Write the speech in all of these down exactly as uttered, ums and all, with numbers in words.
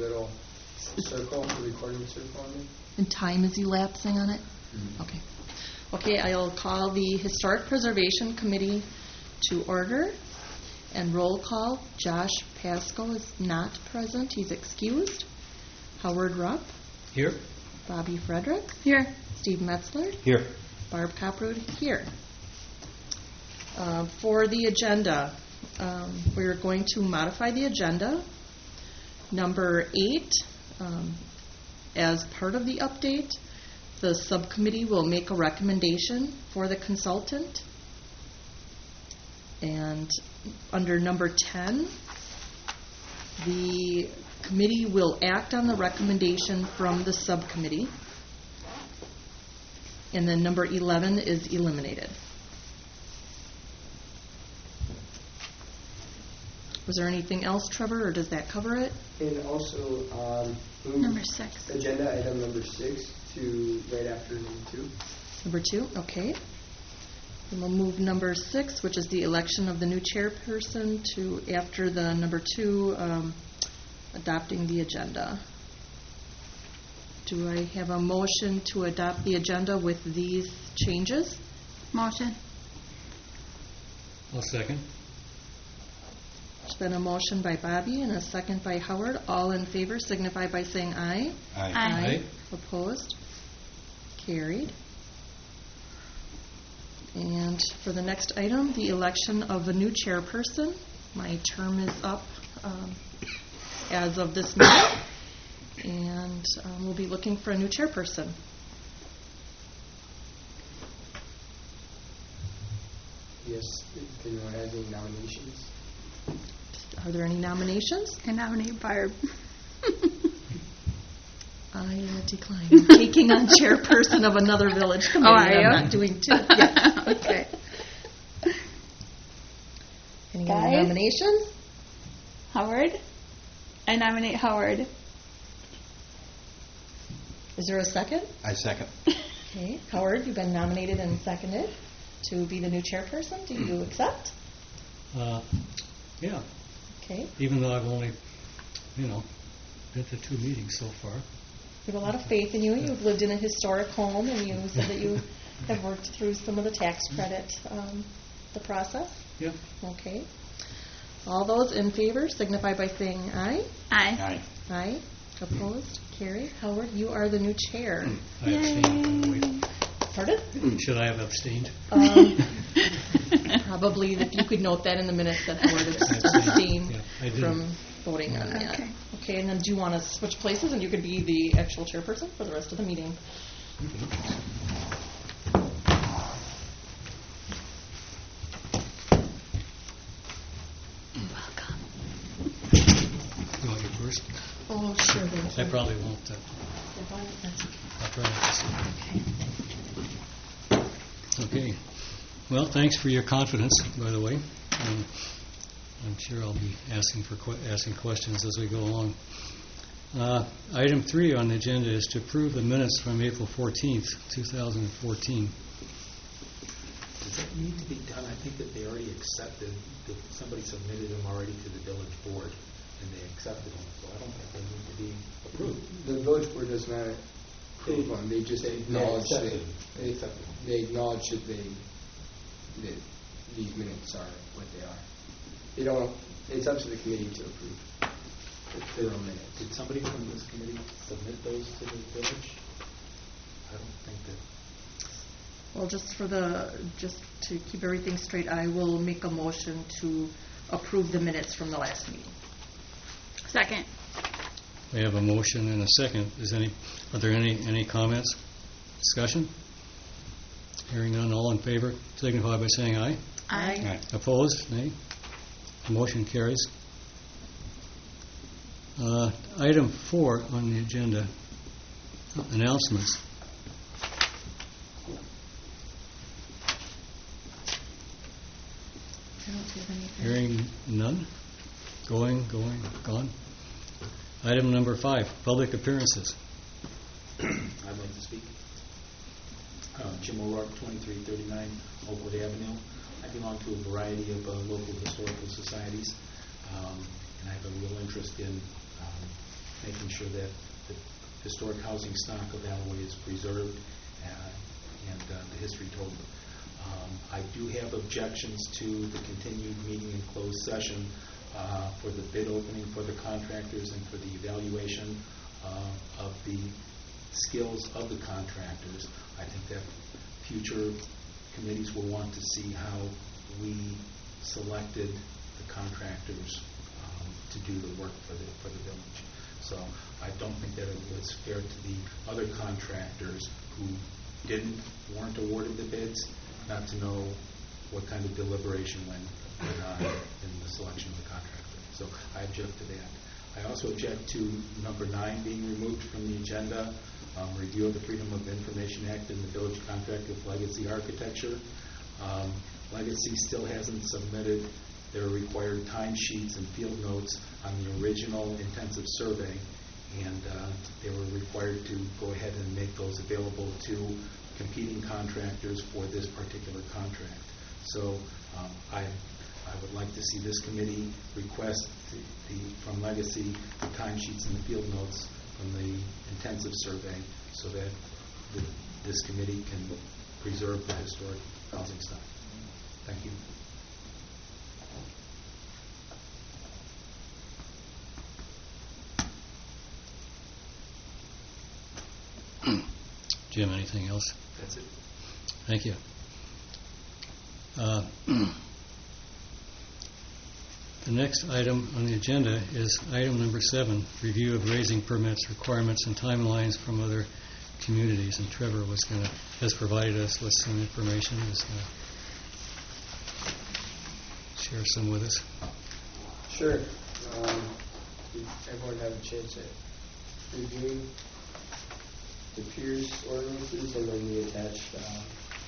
little circle, a recording circle on it. And time is elapsing on it? Mm-hmm. Okay. Okay, I'll call the Historic Preservation Committee to order. And roll call, Josh Pasco is not present. He's excused. Howard Rupp. Here. Bobby Frederick. Here. Steve Metzler. Here. Barb Coprood here. Uh, for the agenda, um, we're going to modify the agenda. Number eight, um, as part of the update, the subcommittee will make a recommendation for the consultant. And under number ten, the committee will act on the recommendation from the subcommittee. And then number eleven is eliminated. Was there anything else, Trevor, or does that cover it? And also, um, move Number six. agenda item number six to right after number two. Number two, okay. And we'll move number six, which is the election of the new chairperson, to after the number two, um, adopting the agenda. Do I have a motion to adopt the agenda with these changes? Motion. I'll second. There's been a motion by Bobby and a second by Howard. All in favor signify by saying aye. Aye. Aye. Opposed? Carried. And for the next item, the election of a new chairperson. My term is up um, as of this meeting, and um, we'll be looking for a new chairperson. Yes, if anyone has any nominations. Are there any nominations? I nominate Barb. I decline. I'm taking on chairperson of another village committee. Oh, are you? I'm not doing two. Yes. Okay. Any Guys? other nominations? Howard? I nominate Howard. Is there a second? I second. Okay. Howard, you've been nominated and seconded to be the new chairperson. Do you accept? Uh, yeah. Okay. Even though I've only, you know, been to two meetings so far. We have a lot of faith in you. You've lived in a historic home, and you said that you have worked through some of the tax credit, um, the process. Yeah. Okay. All those in favor signify by saying aye. Aye. Aye. Aye. Opposed? Carried. Howard, you are the new chair. I abstained, by the way. Pardon? Should I have abstained? Um, probably, if you could note that in the minutes that Howard abstained Yeah, I did. from voting on that. Okay. Okay, and then do you want to switch places and you could be the actual chairperson for the rest of the meeting? Welcome. You want to go first? Oh, sure. I probably won't. Uh, That's okay. I'll try not to say. Okay. Okay. Well, thanks for your confidence, by the way. Um, I'm sure I'll be asking for que- asking questions as we go along. Uh, item three on the agenda is to approve the minutes from April fourteenth, two thousand fourteen. Does that need to be done? I think that they already accepted, that somebody submitted them already to the village board, and they accepted them, so I don't think they need to be approved. The village board does not approve them, they just acknowledge that, accepted. They they, accepted. they acknowledge that they, that these minutes are what they are. They don't, it's up to the committee to approve their own minutes. Did somebody from this committee submit those to the village? I don't think that. Well, just for the, just to keep everything straight, I will make a motion to approve the minutes from the last meeting. Second. We have a motion and a second. Is any? Are there any any comments? Discussion? Hearing none. All in favor signify by saying aye. Aye. Aye. Opposed? Nay. Motion carries. Uh, item four on the agenda, uh, announcements. I don't have anything. Hearing none. Going, going, gone. Item number five, public appearances. I'd like to speak. Uh, Jim O'Rourke, twenty-three thirty-nine Oakwood Avenue. I belong to a variety of uh, local historical societies, um, and I have a real interest in um, making sure that the historic housing stock of Alloway is preserved uh, and uh, the history told. Um, I do have objections to the continued meeting in closed session uh, for the bid opening for the contractors and for the evaluation uh, of the skills of the contractors. I think that future committees will want to see how we selected the contractors um, to do the work for the for the village. So I don't think that it was fair to the other contractors who didn't weren't awarded the bids not to know what kind of deliberation went on in the selection of the contractor. So I object to that. I also object to number nine being removed from the agenda. Um, review of the Freedom of Information Act and the village contract with Legacy Architecture. Um, Legacy still hasn't submitted their required timesheets and field notes on the original intensive survey, and uh, they were required to go ahead and make those available to competing contractors for this particular contract. So um, I, I would like to see this committee request the, the, from Legacy the timesheets and the field notes from the intensive survey so that the, this committee can preserve the historic housing stock. Thank you. Jim, anything else? That's it. Thank you. Uh, The next item on the agenda is item number seven, review of raising permits, requirements, and timelines from other communities. And Trevor was going to has provided us with some information. He's going to share some with us. Sure. Um, did everyone have a chance at reviewing the Pierce ordinances and then the attached uh,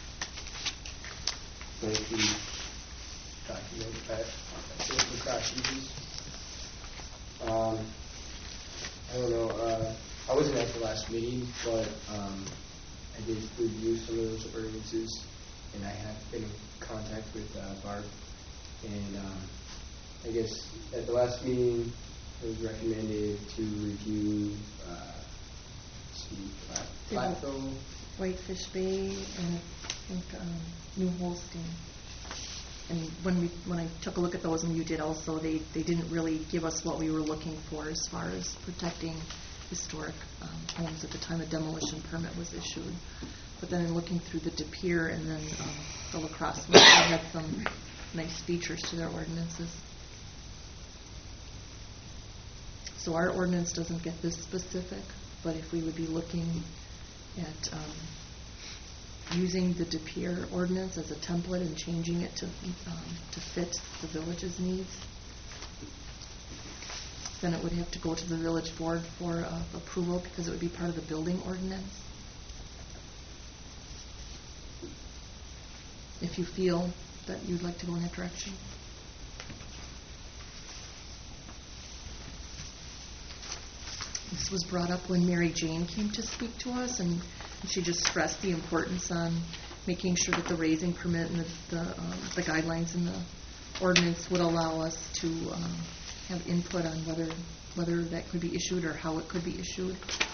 lengthy document that the crash uses? Um, I don't know. Uh, I wasn't at the last meeting, but um, I did review some of those ordinances, and I have been in contact with uh, Barb. And um, I guess at the last meeting, it was recommended to review, uh, let's see, Plat- Platteville, Whitefish Bay, and I think um, New Holstein. And when we when I took a look at those, and you did also, they, they didn't really give us what we were looking for as far as protecting historic um, homes at the time a demolition permit was issued. But then in looking through the De Pere and then um, the La Crosse, they had some nice features to their ordinances. So our ordinance doesn't get this specific, but if we would be looking at um, using the De Pere ordinance as a template and changing it to um, to fit the village's needs, then it would have to go to the village board for uh, approval because it would be part of the building ordinance. If you feel that you'd like to go in that direction. This was brought up when Mary Jane came to speak to us, and she just stressed the importance on making sure that the raising permit and the, the, um, the guidelines in the ordinance would allow us to um, have input on whether whether that could be issued or how it could be issued.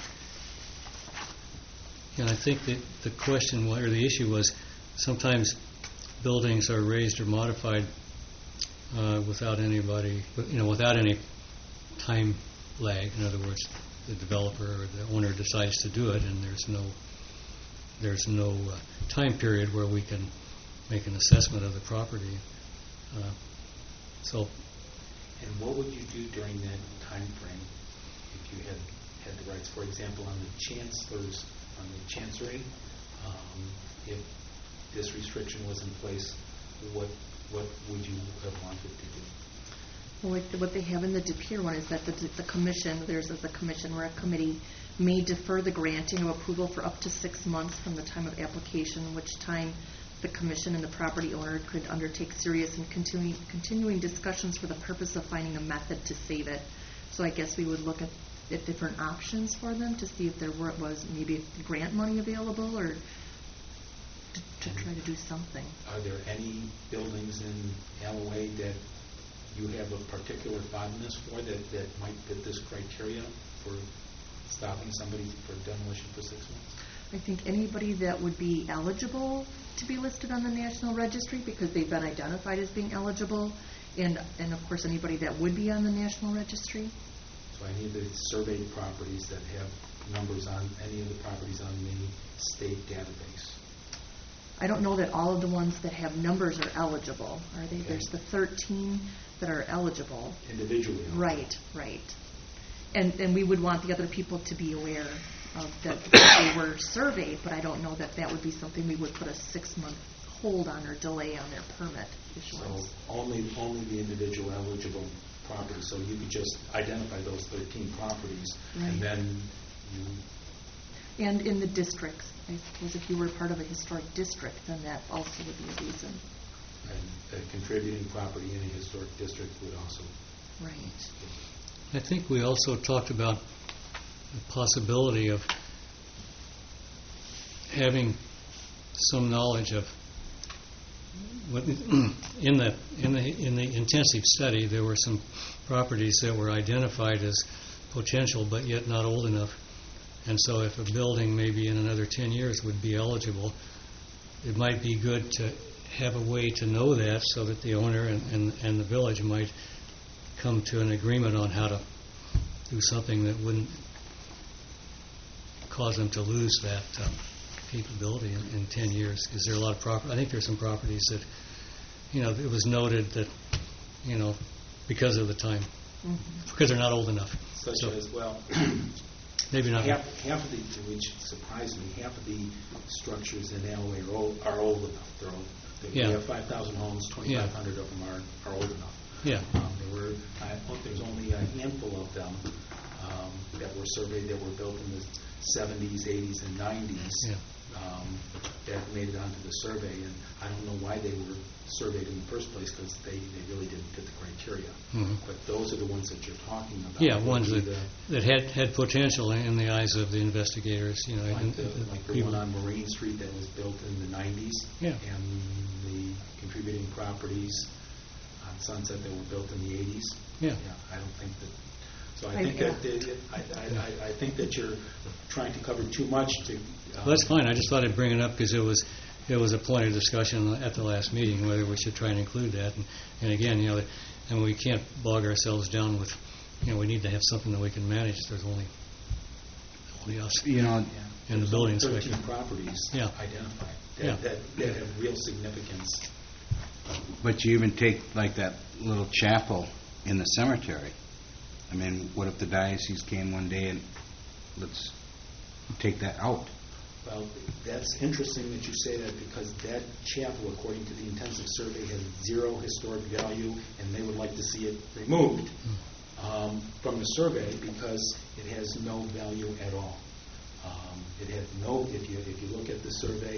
And I think that the question or the issue was sometimes buildings are raised or modified uh, without anybody, you know, without any time lag. In other words, the developer or the owner decides to do it, and there's no there's no uh, time period where we can make an assessment of the property. Uh, so, and what would you do during that time frame if you had had the rights? For example, on the chancellors, on the chancery, um, if this restriction was in place, what what would you have wanted to do? Well, what, what they have in the De Pere one is that the, the commission, there's as a commission or a committee, may defer the granting of approval for up to six months from the time of application, which time the commission and the property owner could undertake serious and continuing, continuing discussions for the purpose of finding a method to save it. So I guess we would look at, at different options for them to see if there were, was maybe grant money available or to, to try to do something. Are there any buildings in Alloway that you have a particular fondness for that, that might fit this criteria for stopping somebody for demolition for six months? I think anybody that would be eligible to be listed on the National Registry because they've been identified as being eligible, and, and of course anybody that would be on the National Registry. So I need the surveyed properties that have numbers on any of the properties on the state database. I don't know that all of the ones that have numbers are eligible, are they? Okay. There's the thirteen that are eligible. Individually. eligible. Right, right. And and we would want the other people to be aware of that they were surveyed, but I don't know that that would be something we would put a six-month hold on or delay on their permit issuance. So only, only the individual eligible properties. So you could just identify those thirteen properties, Right. and then you, And in the districts, I suppose if you were part of a historic district, then that also would be a reason. and a contributing property in a historic district would also. Right. I think we also talked about the possibility of having some knowledge of what in the in the in the intensive study there were some properties that were identified as potential but yet not old enough, and so if a building maybe in another ten years would be eligible, it might be good to have a way to know that so that the owner and, and, and the village might come to an agreement on how to do something that wouldn't cause them to lose that um, capability in, in ten years. Because there are a lot of property. I think there's some properties that, you know, it was noted that, you know, because of the time, Mm-hmm. because they're not old enough. Such So as, well, maybe not. half, half of the, which surprised me, half of the structures in Allway are old, are old enough. They're old. They, Yeah. We have five thousand homes, twenty-five hundred of them are, are old enough. Yeah. Um, there were, I think there's only a handful of them um, that were surveyed that were built in the seventies, eighties, and nineties Yeah. um, that made it onto the survey. And I don't know why they were surveyed in the first place because they, they really didn't fit the criteria. Mhm. But those are the ones that you're talking about. Yeah, would ones be that, the- that had, had potential in the eyes of the investigators, you know. Like and- the, and like the people- one on Marine Street that was built in the nineties. Yeah. And the contributing properties on Sunset that were built in the eighties. Yeah. I don't think that, so I I- think that, that- I, I, I- I think that you're trying to cover too much to. um, Well, that's fine. I just thought I'd bring it up because it was, it was a point of discussion at the last meeting, whether we should try and include that. And, and again, you know, and we can't bog ourselves down with, you know, we need to have something that we can manage. There's only, only us You know, Yeah. and the building Thirteen inspector. properties Yeah. identified Yeah. that, that, that have real significance. but you even take like that little chapel in the cemetery. I mean, what if the diocese came one day and let's take that out? Well, that's interesting that you say that because that chapel, according to the intensive survey, has zero historic value, and they would like to see it removed um, from the survey because it has no value at all. Um, it had no. If you if you look at the survey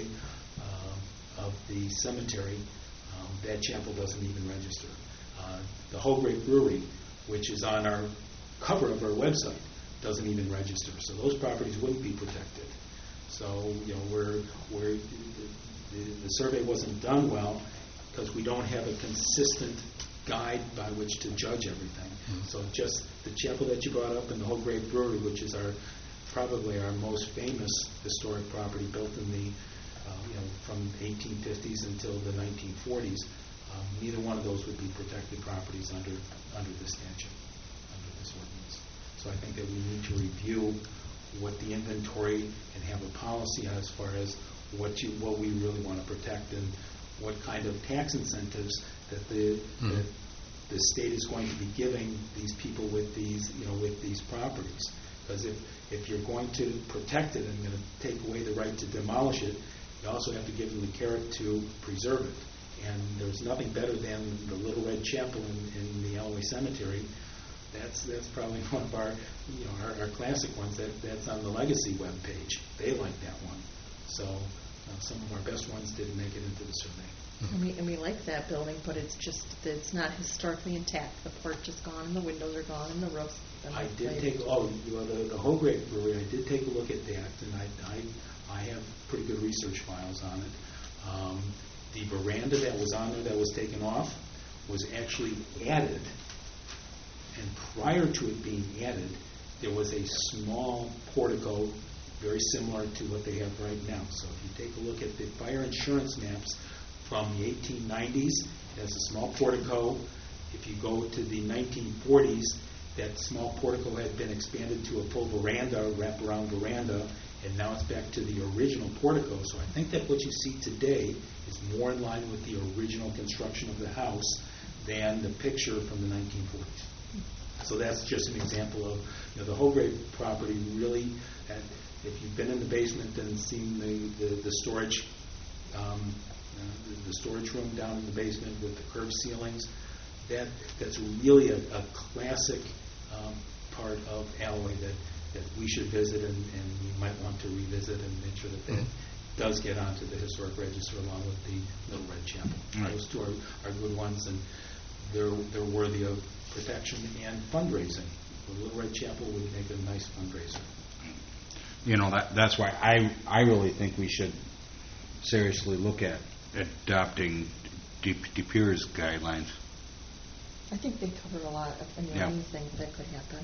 uh, of the cemetery, um, that chapel doesn't even register. Uh, the Whole Grape Brewery, which is on our cover of our website, doesn't even register. So those properties wouldn't be protected. So, you know, we're, we're, the, the survey wasn't done well because we don't have a consistent guide by which to judge everything. Mm-hmm. So just the chapel that you brought up and the Whole Grape Brewery, which is our, probably our most famous historic property built in the, uh, you know, from eighteen fifties until the nineteen forties, um, neither one of those would be protected properties under, under this statute, under this ordinance. So I think that we need to review what the inventory and have a policy as far as what you, what we really want to protect and what kind of tax incentives that the, Mhm. that the state is going to be giving these people with these, you know, with these properties. Because if, if you're going to protect it and going to take away the right to demolish it, you also have to give them the carrot to preserve it. And there's nothing better than the Little Red Chapel in, in the Allway Cemetery. That's that's probably one of our, you know, our, our classic ones. That that's on the Legacy webpage. They like that one. So uh, some of our best ones didn't make it into the survey. And we, and we like that building, but it's just, that it's not historically intact. The porch is gone, and the windows are gone, and the roof's been I did replaced. take oh you know, the the Whole Grape Brewery. I did take a look at that, and I I, I have pretty good research files on it. Um, the veranda that was on there that was taken off was actually added. And prior to it being added, there was a small portico, very similar to what they have right now. So if you take a look at the fire insurance maps from the eighteen nineties, it has a small portico. If you go to the nineteen forties, that small portico had been expanded to a full veranda, wraparound veranda, and now it's back to the original portico. So I think that what you see today is more in line with the original construction of the house than the picture from the nineteen forties. So that's just an example of, you know, the Holgrave property really, uh, if you've been in the basement and seen the, the, the storage, um, uh, the, the storage room down in the basement with the curved ceilings, that that's really a, a classic um, part of Alloway that, that we should visit and, and we might want to revisit and make sure that that does get onto the historic register along with the Little Red Chapel. Right. Those two are, are good ones, and they're they're worthy of protection and fundraising. The Little Red Chapel would make a nice fundraiser. You know, that, that's why I, I really think we should seriously look at adopting De, De Pere's guidelines. I think they cover a lot of, I mean, Yeah. anything that could happen.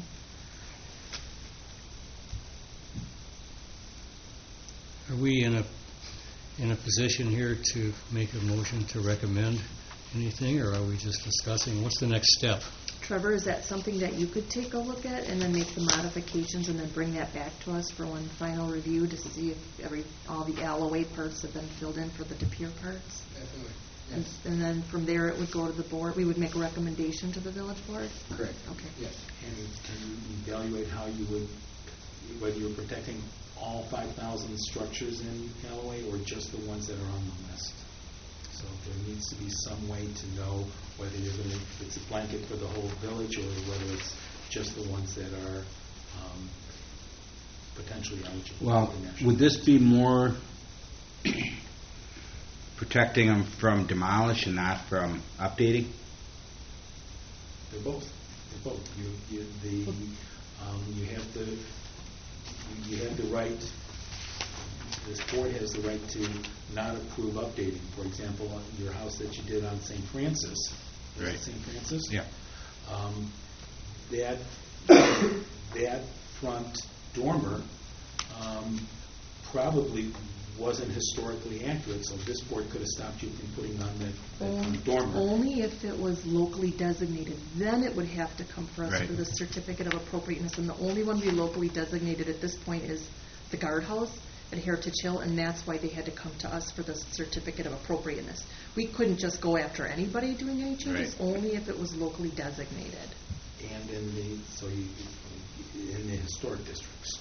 Are we in a, in a position here to make a motion to recommend anything, or are we just discussing? What's the next step? Trevor, is that something that you could take a look at and then make the modifications and then bring that back to us for one final review to see if every, all the Alloway parts have been filled in for the De Pere parts? Definitely. And, Yes. and then from there, it would go to the board. We would make a recommendation to the village board? Correct. Okay. Yes. And can you evaluate how you would, whether you're protecting all five thousand structures in Alloway or just the ones that are on the list? So there needs to be some way to know whether you're going to, if it's a blanket for the whole village or whether it's just the ones that are um, potentially eligible. Well, for the national would this be more protecting them from demolish and not from updating? They're both. They're both. You, you, the, um, you have the, you have the right. This board has the right to not approve updating. For example, on your house that you did on Saint Francis. Is it Right. Saint Francis. Yeah. Um, that that front dormer um, probably wasn't historically accurate, so this board could have stopped you from putting on that, that Only, front dormer. only if it was locally designated. Then it would have to come for us Right. for the certificate of appropriateness. And the only one we locally designated at this point is the guardhouse at Heritage Hill, and that's why they had to come to us for the certificate of appropriateness. We couldn't just go after anybody doing any changes, Right. only if it was locally designated. And in the, so you, in the historic districts.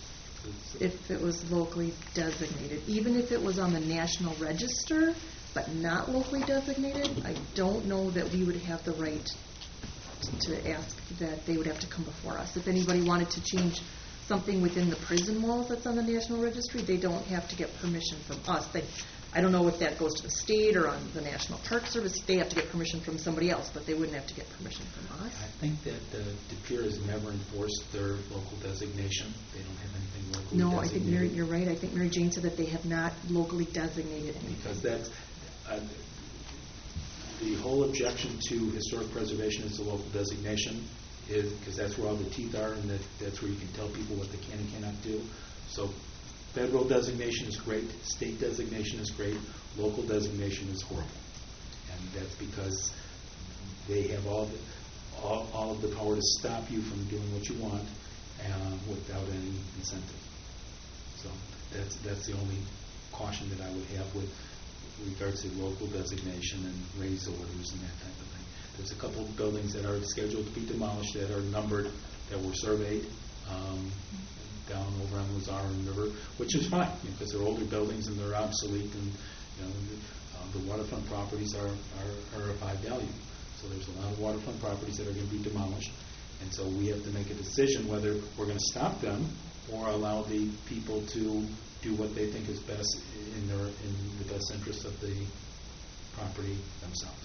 If it was locally designated. Even if it was on the National Register, but not locally designated, I don't know that we would have the right to ask that they would have to come before us. If anybody wanted to change something within the prison walls that's on the National Registry, they don't have to get permission from us. They, I don't know if that goes to the state or on the National Park Service. They have to get permission from somebody else, but they wouldn't have to get permission from us. I think that uh, De Pere has never enforced their local designation. They don't have anything locally No, I think Mary, designated. you're right. I think Mary Jane said that they have not locally designated anything. Because that's, uh, the whole objection to historic preservation as a local designation is, because that's where all the teeth are, and that, that's where you can tell people what they can and cannot do. So federal designation is great, state designation is great, local designation is horrible. And that's because they have all, the, all, all of the power to stop you from doing what you want uh, without any incentive. So that's, that's the only caution that I would have with regards to local designation and raise orders and that type of thing. There's a couple of buildings that are scheduled to be demolished that are numbered, that were surveyed um, down over on Lazarus River, which is fine, because they're older buildings and they're obsolete, and you know, uh, the waterfront properties are, are, are of high value. So there's a lot of waterfront properties that are going to be demolished, and so we have to make a decision whether we're going to stop them or allow the people to do what they think is best in their in the best interest of the property themselves.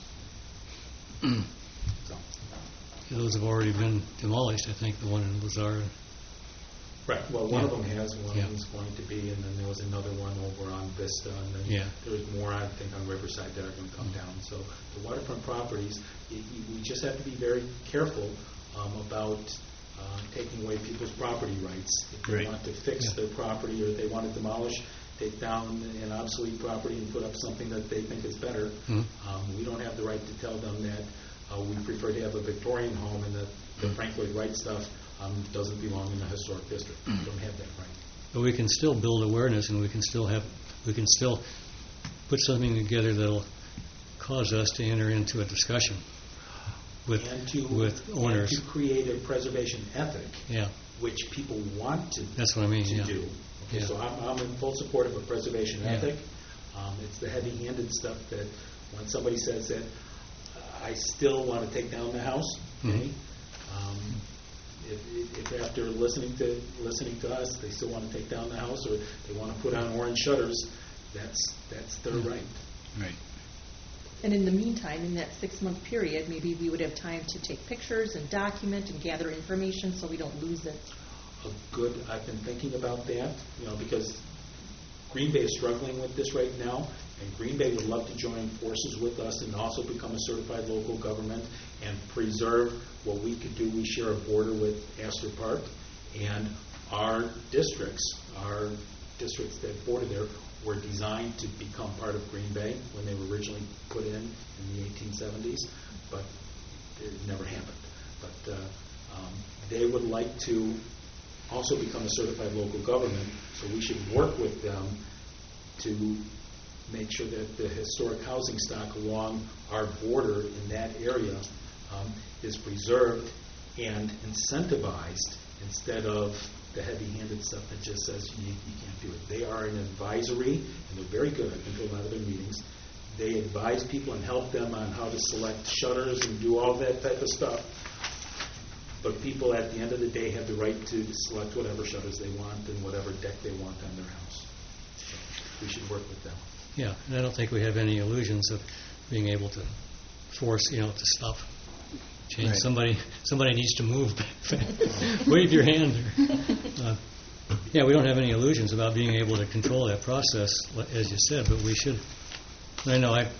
So, Those have already been demolished, I think, the one in Lazar. Right, well, one of Yeah. them has, one Yeah. of them's going to be, and then there was another one over on Vista, and then Yeah. there's more, I think, on Riverside that are going to come down. So the waterfront properties, y- y- we just have to be very careful um, about uh, taking away people's property rights. If they Right. want to fix Yeah. their property, or they want to demolish, take down an obsolete property and put up something that they think is better, Mhm. um, we don't have the right to tell them that uh, we prefer to have a Victorian home and that the Frank Lloyd Wright stuff um, doesn't belong in the historic district. We don't have that right. But we can still build awareness, and we can still have, we can still put something together that'll cause us to enter into a discussion with, and to, with owners. and to create a preservation ethic, Yeah, which people want to, that's what I mean, to yeah. do. Okay, Yeah. so I'm, I'm in full support of a preservation Yeah. ethic. Um, it's the heavy-handed stuff that when somebody says that uh, I still want to take down the house, okay? Mhm. Um, if, if if after listening to listening to us, they still want to take down the house, or they want to put on orange shutters, that's that's their Yeah. right. Right. And in the meantime, in that six-month period, maybe we would have time to take pictures and document and gather information so we don't lose it. A good, I've been thinking about that, you know, because Green Bay is struggling with this right now, and Green Bay would love to join forces with us and also become a certified local government and preserve what we could do. We share a border with Astor Park, and our districts, our districts that border there, were designed to become part of Green Bay when they were originally put in in the eighteen seventies, but it never happened. But uh, um, they would like to also become a certified local government, so we should work with them to make sure that the historic housing stock along our border in that area um, is preserved and incentivized instead of the heavy-handed stuff that just says you, you can't do it. They are an advisory, and they're very good. I've been to a lot of their meetings. They advise people and help them on how to select shutters and do all that type of stuff. But people, at the end of the day, have the right to select whatever shutters they want and whatever deck they want on their house. So we should work with them. Yeah, and I don't think we have any illusions of being able to force, you know, to stop change. Right. Somebody, somebody needs to move. Wave your hand there. Uh, yeah, we don't have any illusions about being able to control that process, li- as you said, but we should. I know I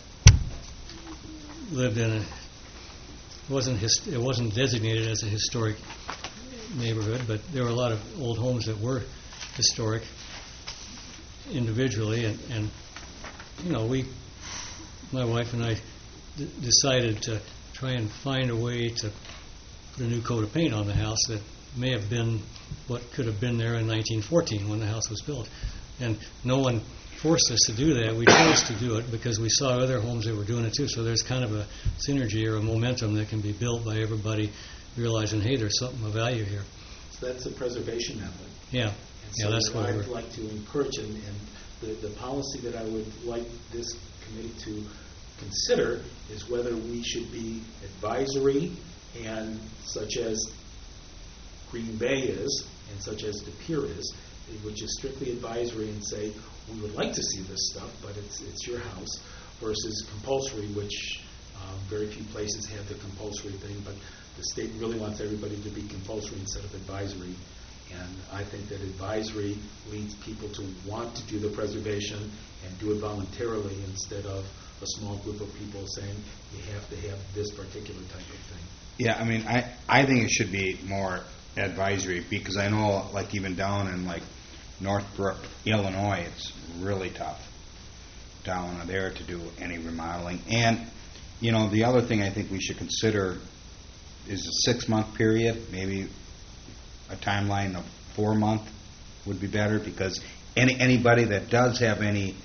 lived in a, it wasn't his, it wasn't designated as a historic neighborhood, but there were a lot of old homes that were historic individually, and, and you know, we, my wife and I, d- decided to try and find a way to put a new coat of paint on the house that may have been what could have been there in nineteen fourteen when the house was built. And no one forced us to do that. We chose to do it because we saw other homes that were doing it too. So there's kind of a synergy or a momentum that can be built by everybody realizing, hey, there's something of value here. So that's a preservation method. Yeah, And yeah, so that's what I'd we're. like to encourage, and, and the, the policy that I would like this committee to consider is whether we should be advisory, and such as Green Bay is, and such as De Pere is, which is strictly advisory, and say, we would like to see this stuff, but it's it's your house, versus compulsory, which um, very few places have the compulsory thing, but the state really wants everybody to be compulsory instead of advisory. And I think that advisory leads people to want to do the preservation and do it voluntarily instead of a small group of people saying you have to have this particular type of thing. Yeah, I mean, I, I think it should be more advisory, because I know, like, even down in, like, Northbrook, Illinois, it's really tough down there to do any remodeling. And, you know, the other thing I think we should consider is a six-month period, maybe a timeline of four-month would be better, because any anybody that does have any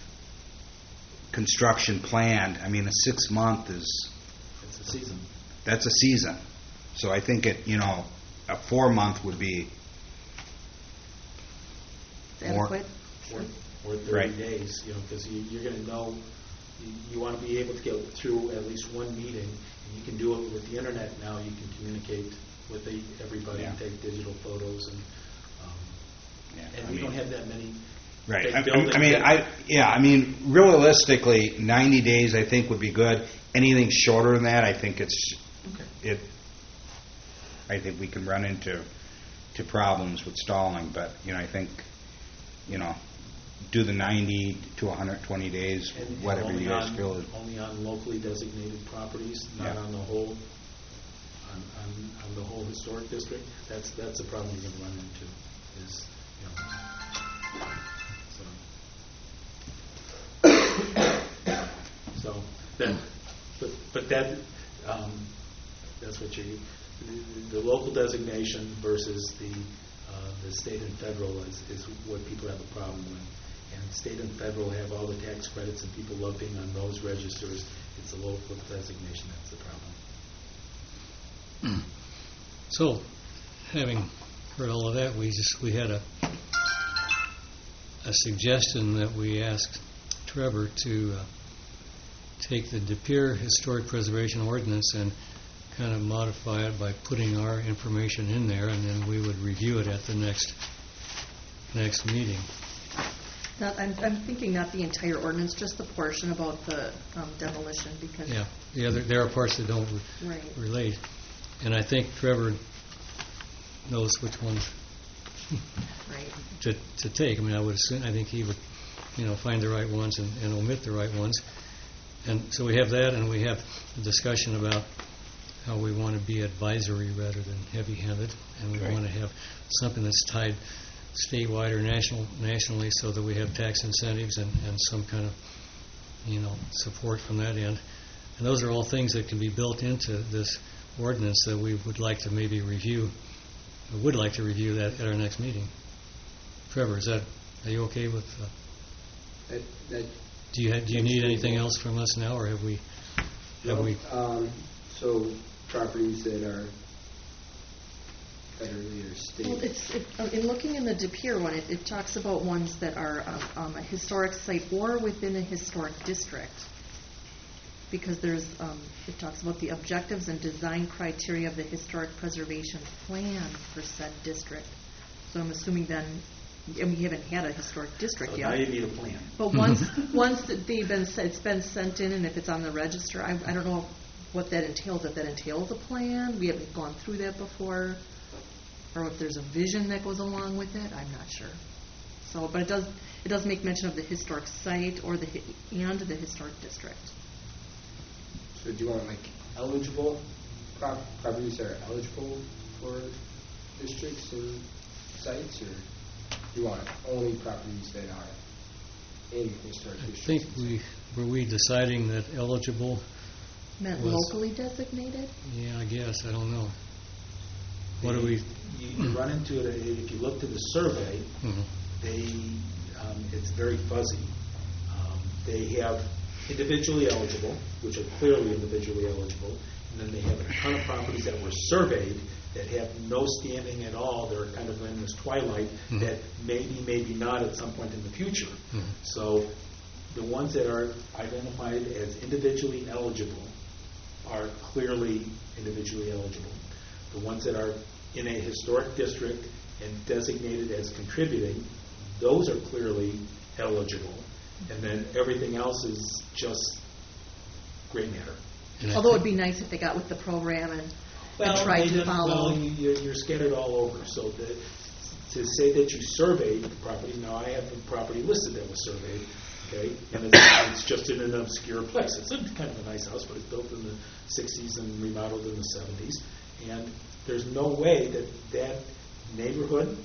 construction planned, I mean, a six-month is, It's a season. that's a season. So I think it, you know, a four-month would be more. Adequate? Or, or thirty Right. days, you know, because you, you're going to know, you, you want to be able to get through at least one meeting, and you can do it with the internet now. You can communicate with the, everybody, Yeah. and take digital photos, and um, Yeah, and I we mean- don't have that many. Right. big I, buildings I mean, that- I yeah. I mean, realistically, ninety days I think would be good. Anything shorter than that, I think it's Okay. it. I think we can run into to problems with stalling, but, you know, I think, you know, do the ninety to one hundred twenty days, And- and whatever only you guys on- feel is. Only on locally designated properties, not Yeah. on the whole, on, on, on the whole historic district. That's, that's a problem you're gonna run into, is, you know. So, so, then, but, but that, um, that's what you, the, the local designation versus the, uh, the state and federal is, is what people have a problem with. And state and federal have all the tax credits, and people love being on those registers. It's the local designation that's the problem. So, having heard all of that, we just, we had a, a suggestion that we asked Trevor to uh, take the De Pere Historic Preservation Ordinance and kind of modify it by putting our information in there, and then we would review it at the next, next meeting. Not, I'm, I'm thinking not the entire ordinance, just the portion about the um, demolition, because. Yeah, yeah, there, there are parts that don't re- Right. relate. And I think Trevor knows which ones Right. to, to take. I mean, I would assume, I think he would, you know, find the right ones and, and omit the right ones. And so we have that, and we have a discussion about how we want to be advisory rather than heavy-handed, and we Right. want to have something that's tied statewide or national, nationally, so that we have tax incentives and, and some kind of, you know, support from that end. And those are all things that can be built into this ordinance that we would like to maybe review, or would like to review that at our next meeting. Trevor, is that, are you okay with, uh, That, that, do you, ha- do you need anything else from us now, or have we, have we, um, so properties that are federally or state. Well, it's, it, uh, in looking in the De Pere one, it, it talks about ones that are um, um, a historic site or within a historic district. Because there's, um, it talks about the objectives and design criteria of the historic preservation plan for said district. So I'm assuming then, and we haven't had a historic district So yet. now you need a plan. But once, once that they've been, se- it's been sent in, and if it's on the register, I, I don't know what that entails. If that entails a plan, we haven't gone through that before, or if there's a vision that goes along with it, I'm not sure. So, but it does, it does make mention of the historic site or the, hi- and the historic district. So do you want like eligible prop- properties that are eligible for districts and sites, or do you want only properties that are in historic I districts? think and we, sites? were we deciding that eligible? Meant Was- locally designated? Yeah, I guess, I don't know. What do we, You, you run into it, uh, if you look to the survey, mhm. they, um, it's very fuzzy. Um, They have individually eligible, which are clearly individually eligible, and then they have a ton of properties that were surveyed that have no standing at all. They're kind of in this twilight Mhm. that maybe, maybe not at some point in the future. Mhm. So the ones that are identified as individually eligible are clearly individually eligible. The ones that are in a historic district and designated as contributing, those are clearly eligible. And then everything else is just gray matter. And I Although think- it'd be nice if they got with the program and, and Well, tried they to didn't- follow. Well, you- you're you're scattered all over. So the- to say that you surveyed the property, now I have the property listed that was surveyed, okay? And it's it's just in an obscure place. It's a kind of a nice house, but it's built in the sixties and remodeled in the seventies. And there's no way that that neighborhood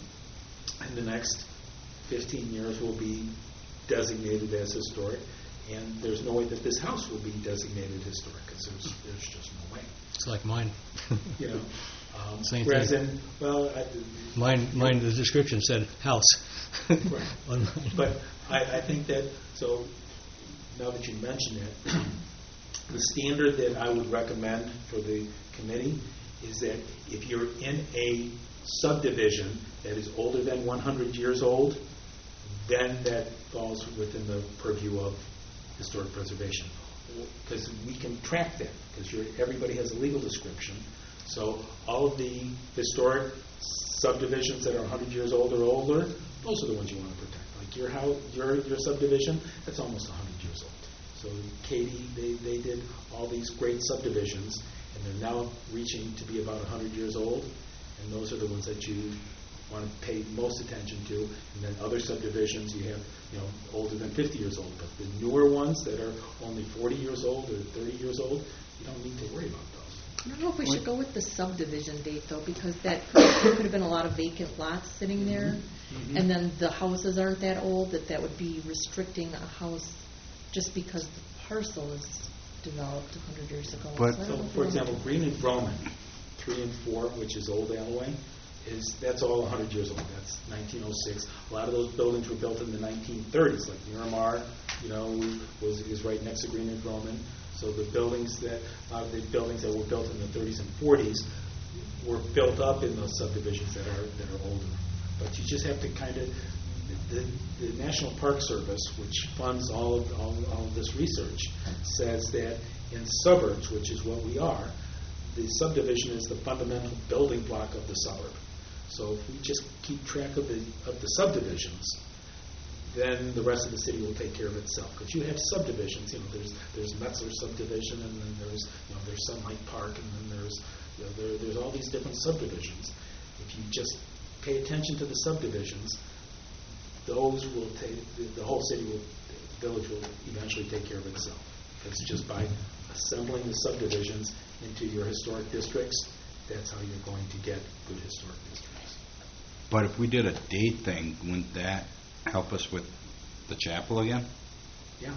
in the next fifteen years will be designated as historic, and there's no way that this house will be designated historic, because there's, there's just no way, It's like mine. you know. Um, Same whereas thing. in, well, I, Mine, mine, the description said house. Right. On mine. but I, I think that, so, now that you mention it, the standard that I would recommend for the committee is that if you're in a subdivision that is older than one hundred years old, then that falls within the purview of historic preservation. Because we can track that, because everybody has a legal description. So all of the historic subdivisions that are one hundred years old or older, those are the ones you want to protect. Like your house, your your subdivision, that's almost one hundred years old. So Katie, they, they did all these great subdivisions, and they're now reaching to be about one hundred years old, and those are the ones that you want to pay most attention to, and then other subdivisions, you have, you know, older than fifty years old. But the newer ones that are only forty years old or thirty years old, you don't need to worry about those. I don't know if we should go with the subdivision date, though, because that could, there could have been a lot of vacant lots sitting there, Mhm. and then the houses aren't that old, that that would be restricting a house just because the parcel is developed a hundred years ago. But- So I don't So, know if we for wanna- example, Green and Vroman, three and four, which is Old Alloway, is, that's all one hundred years old. That's nineteen oh six. A lot of those buildings were built in the nineteen thirties, like Miramar, you know, was, is right next to Green and Vroman. So the buildings that, a lot of the buildings that were built in the thirties and forties were built up in those subdivisions that are, that are older. But you just have to kind of, the, the National Park Service, which funds all of, all, all of this research, says that in suburbs, which is what we are, the subdivision is the fundamental building block of the suburb. So if we just keep track of the, of the subdivisions, then the rest of the city will take care of itself. Because you have subdivisions, you know, there's there's Metzler subdivision, and then there's, you know, there's Sunlight Park, and then there's, you know, there, there's all these different subdivisions. If you just pay attention to the subdivisions, those will take, the, the whole city will, the village will eventually take care of itself. It's just by assembling the subdivisions into your historic districts, that's how you're going to get good historic districts. But if we did a date thing, wouldn't that help us with the chapel again? Yeah.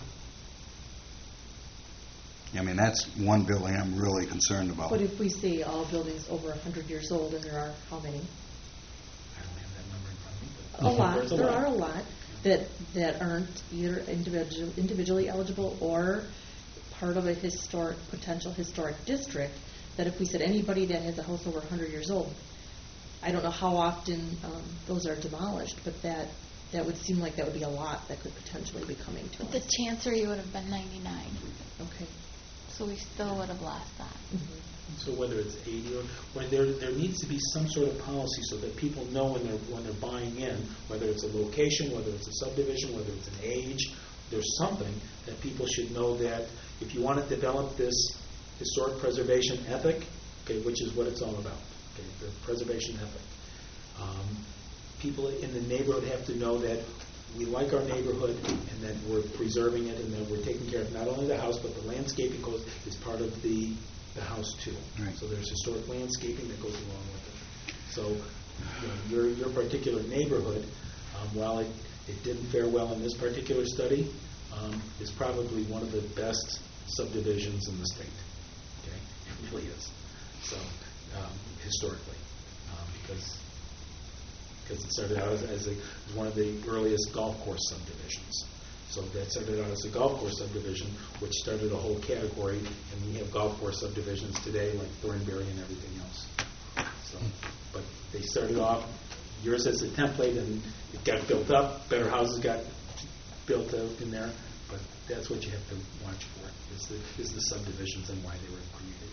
I mean, that's one building I'm really concerned about. But if we say all buildings over a hundred years old, and there are how many? I don't have that number in front of me, A but lot, there's a there lot. are a lot that, that aren't either individual, individually eligible or part of a historic, potential historic district, that if we said anybody that has a house over a hundred years old, I don't know how often um, those are demolished, but that, that would seem like that would be a lot that could potentially be coming to The us. chancery would have been ninety-nine, Okay. so we still would have lost that. Mhm. So whether it's eighty or, where there, there needs to be some sort of policy so that people know when they're, when they're buying in, whether it's a location, whether it's a subdivision, whether it's an age, there's something that people should know that if you want to develop this historic preservation ethic, okay, which is what it's all about, okay, the preservation ethic. Um, people in the neighborhood have to know that we like our neighborhood and that we're preserving it and that we're taking care of not only the house, but the landscaping goes, is part of the, the house too. Right. So there's historic landscaping that goes along with it. So, you know, your, your particular neighborhood, um, while it, it didn't fare well in this particular study, um, is probably one of the best subdivisions in the state. Okay, it really is. So, um, historically, um, because because it started out as, as, a, as one of the earliest golf course subdivisions. So that started out as a golf course subdivision, which started a whole category, and we have golf course subdivisions today, like Thornberry and everything else. So, but they started off yours as a template, and it got built up. Better houses got built out in there, but that's what you have to watch for: is the, is the subdivisions and why they were created.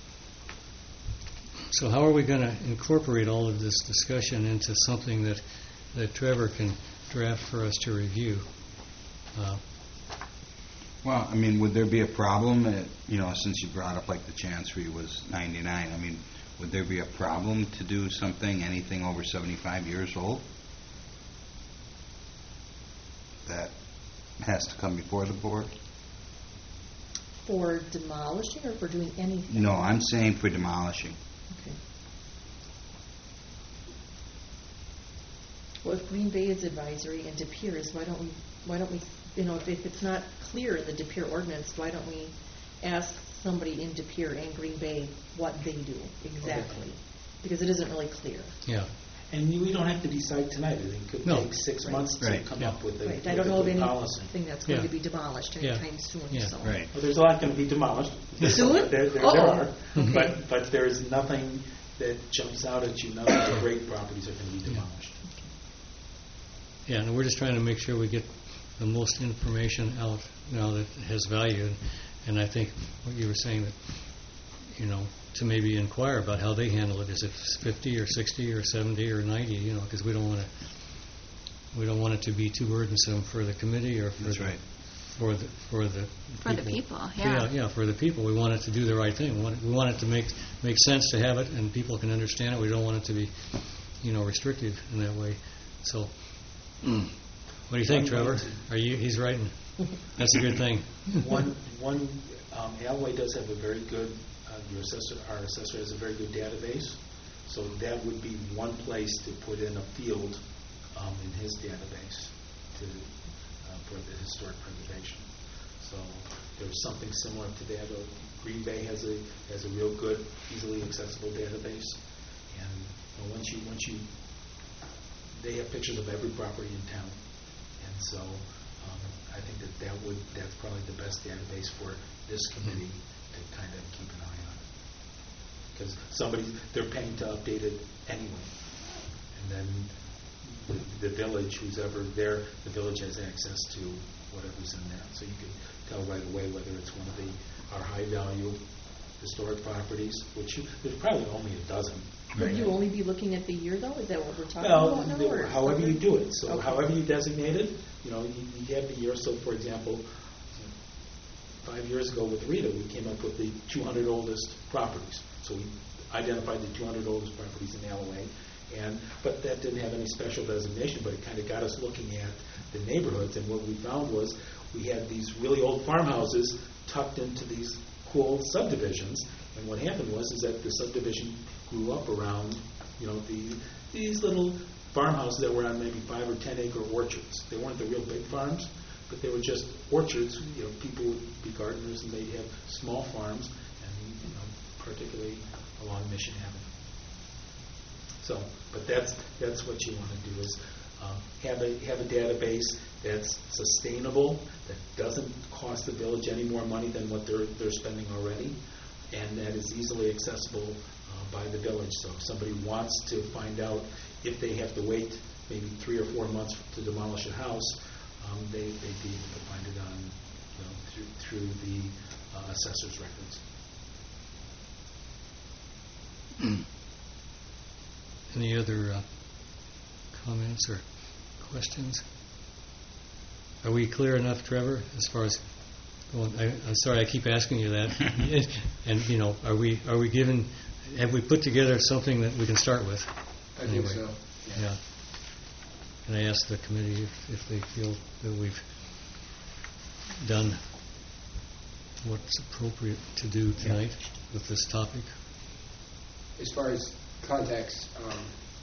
So how are we going to incorporate all of this discussion into something that, that Trevor can draft for us to review? Uh, Well, I mean, would there be a problem, that, you know, since you brought up like the Chancery was ninety-nine, I mean, would there be a problem to do something, anything over seventy-five years old? That has to come before the board? For demolishing or for doing anything? No, I'm saying for demolishing. Okay. Well, if Green Bay is advisory and De Pere is, why don't we, why don't we, you know, if, if it's not clear in the De Pere ordinance, why don't we ask somebody in De Pere and Green Bay what they do exactly? Because it isn't really clear. yeah. And you, we don't have to decide tonight. It could No. take six Right. months to Right. come Yeah. up with a, Right, with I don't a know of good policy. anything that's going Yeah. to be demolished Yeah. anytime soon, Yeah. so. Right. Well, there's a lot going to be demolished. Soon? There, there, Uh-oh. there are. Okay. But, but there's nothing that jumps out at you. None of the great properties are going to be demolished. Yeah, and we're just trying to make sure we get the most information out, you know, that has value. And I think what you were saying, that, you know, to maybe inquire about how they handle it. Is it fifty or sixty or seventy or ninety, you know, because we don't want to, we don't want it to be too burdensome for the committee or for That's the, right. for the, for the For the people, yeah. Yeah, yeah, for the people. We want it to do the right thing. We want it, we want it to make, make sense to have it and people can understand it. We don't want it to be you know, restrictive in that way. So, what do you think, Trevor? Are you, he's writing. That's a good thing. One, one, um, Alloy does have a very good, uh, your assessor, our assessor has a very good database. So that would be one place to put in a field um, in his database to uh, for the historic preservation. So there's something similar to that. Uh, Green Bay has a has a real good, easily accessible database, and you know, once you once you they have pictures of every property in town, and so um, I think that that would that's probably the best database for this committee to kind of keep an eye on, because somebody they're paying to update it anyway, and then the, the village, who's ever there, the village has access to whatever's in there, so you can tell right away whether it's one of the our high value historic properties, which you, there's probably only a dozen. Would you only be looking at the year, though? Is that what we're talking Well, about now? the- or however you something? do it. So Okay. however you designate it, you know, you, you have the year. So, for example, five years ago with Rita, we came up with the two hundred oldest properties. So we identified the two hundred oldest properties in Alloway, and but that didn't have any special designation. But it kind of got us looking at the neighborhoods, and what we found was we had these really old farmhouses tucked into these cool subdivisions. And what happened was is that the subdivision grew up around, you know, the these little farmhouses that were on maybe five or ten acre orchards. They weren't the real big farms, but they were just orchards. You know, people would be gardeners and they'd have small farms, and you know, particularly along Mission Avenue. So, but that's that's what you want to do is um, have a have a database that's sustainable, that doesn't cost the village any more money than what they're they're spending already, and that is easily accessible uh, by the village. So if somebody wants to find out if they have to wait maybe three or four months to demolish a house, um, they they'd be able to find it on, you know, through through the uh, assessor's records. Any other uh, comments or questions? Are we clear enough, Trevor, as far as going? I, I'm sorry, I keep asking you that. And you know, are we are we given? Have we put together something that we can start with? I Anyway. think so. Yeah. Can I ask the committee if, if they feel that we've done what's appropriate to do tonight with this topic? As far as contacts, um,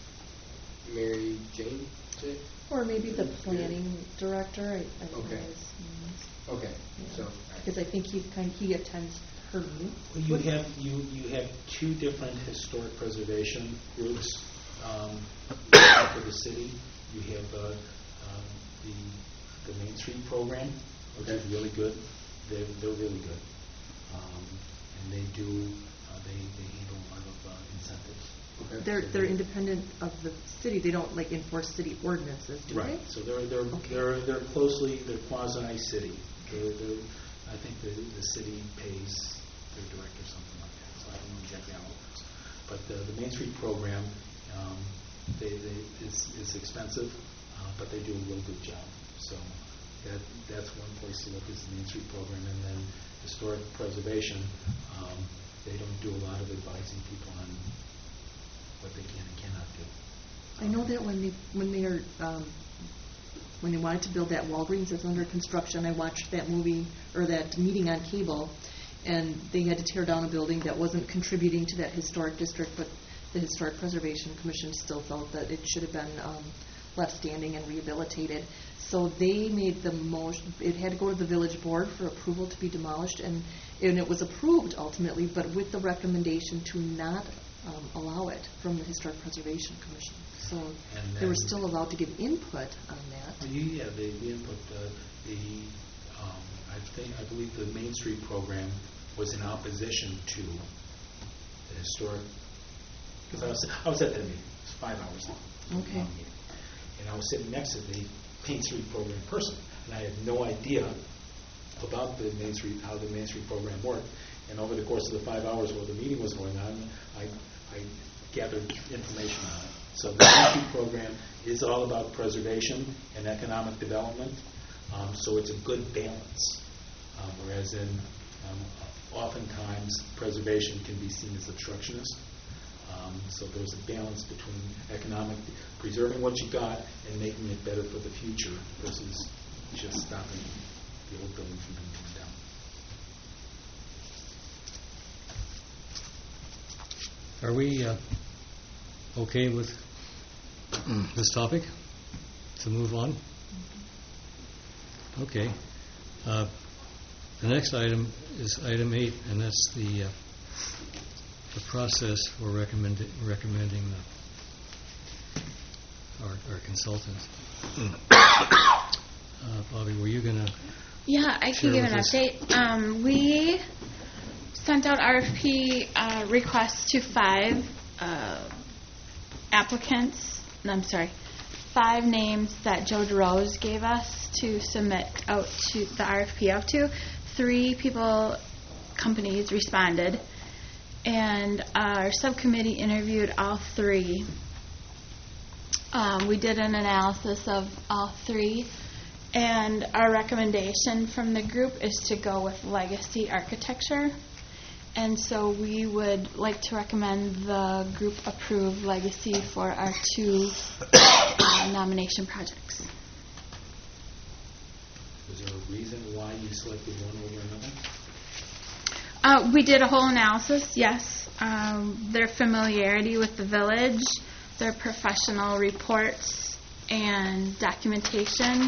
Mary Jane, is it? Or maybe the planning director. I, I don't Okay. know his name. Okay, Yeah. so. Because I think he kind he attends her meeting. Well, you have you you have two different historic preservation groups um, for the city. You have uh, um, the the Main Street program, which is really good. They're they're really good, um, and they do uh, they they handle a lot of uh, incentives. Okay. They're they're independent of the city. They don't like enforce city ordinances, do Right. they? So they're they're Okay. they're they're closely they're quasi city. They're, they're I think the the city pays their director something like that. So I don't know exactly how it works. But the, the Main Street program, um, they, they is is expensive, uh, but they do a real good job. So that that's one place to look is the Main Street program, and then historic preservation. Um, they don't do a lot of advising people on what they can and cannot do. I know that when they when they are um, when they wanted to build that Walgreens that's under construction, I watched that movie or that meeting on cable, and they had to tear down a building that wasn't contributing to that historic district, but the Historic Preservation Commission still felt that it should have been um, left standing and rehabilitated. So they made the motion. It had to go to the village board for approval to be demolished, and and it was approved ultimately, but with the recommendation to not um, allow it from the Historic Preservation Commission. So And they were then- still allowed to give input on that. Well, you- Yeah, the, the input, uh, the, um, I think, I believe the Main Street program was in opposition to the historic, because I was, I was at that meeting, it was five hours long. Okay. long meeting. And I was sitting next to the Main Street program person, and I had no idea about the Main Street, how the Main Street program worked. And over the course of the five hours while the meeting was going on, I, I gathered information on it. So the Main Street program is all about preservation and economic development. Um, so it's a good balance. Um, whereas in um, oftentimes preservation can be seen as obstructionist. Um, So there's a balance between economic, preserving what you got and making it better for the future versus just stopping the old building from being torn down. Are we uh, okay with this topic to move on? Okay. Uh, The next item is item eight, and that's the uh, the process for recommend, recommending the, our, our consultants. uh, Bobby, were you going to? Yeah, I Share can give with an us. update. Um, we sent out R F P uh, requests to five uh, applicants. No, I'm sorry, five names that Joe DeRose gave us to submit out to the R F P out to. Three people, companies responded, and our subcommittee interviewed all three. Um, we did an analysis of all three, and our recommendation from the group is to go with Legacy Architecture. And so we would like to recommend the group approve Legacy for our two uh, nomination projects. Was there a reason why you selected one over another? Uh, we did a whole analysis, yes. Um, their familiarity with the village, their professional reports and documentation,